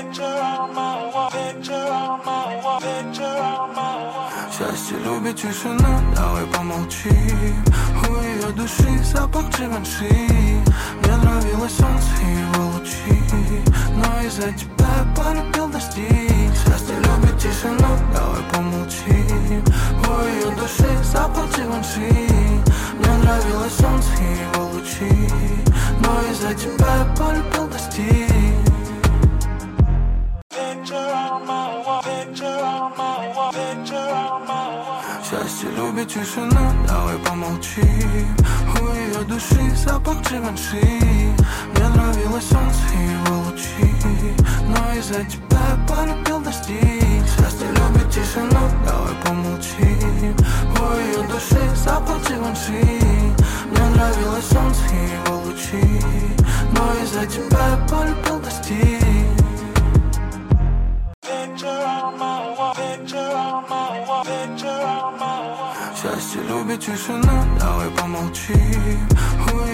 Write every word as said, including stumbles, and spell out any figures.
Счастье любит тишину, давай помолчим. У ее души запах Живанши. Мне нравилось солнце и его лучи, но из-за тебя я полюбил дожди. Счастье любит тишину, давай помолчим. У ее души запах Живанши. Мне нравилось солнце и его лучи, но из-за тебя я полюбил дожди. Счастье любит тишину, давай помолчим. У ее души запах Живанши. Мне нравилось солнце и его лучи, но из-за тебя я полюбил дожди. Счастье любит тишину, давай помолчим. У ее души запах Живанши. Мне нравилось солнце и его лучи, но из-за тебя я полюбил дожди. Счастье любит тишину, давай помолчим. У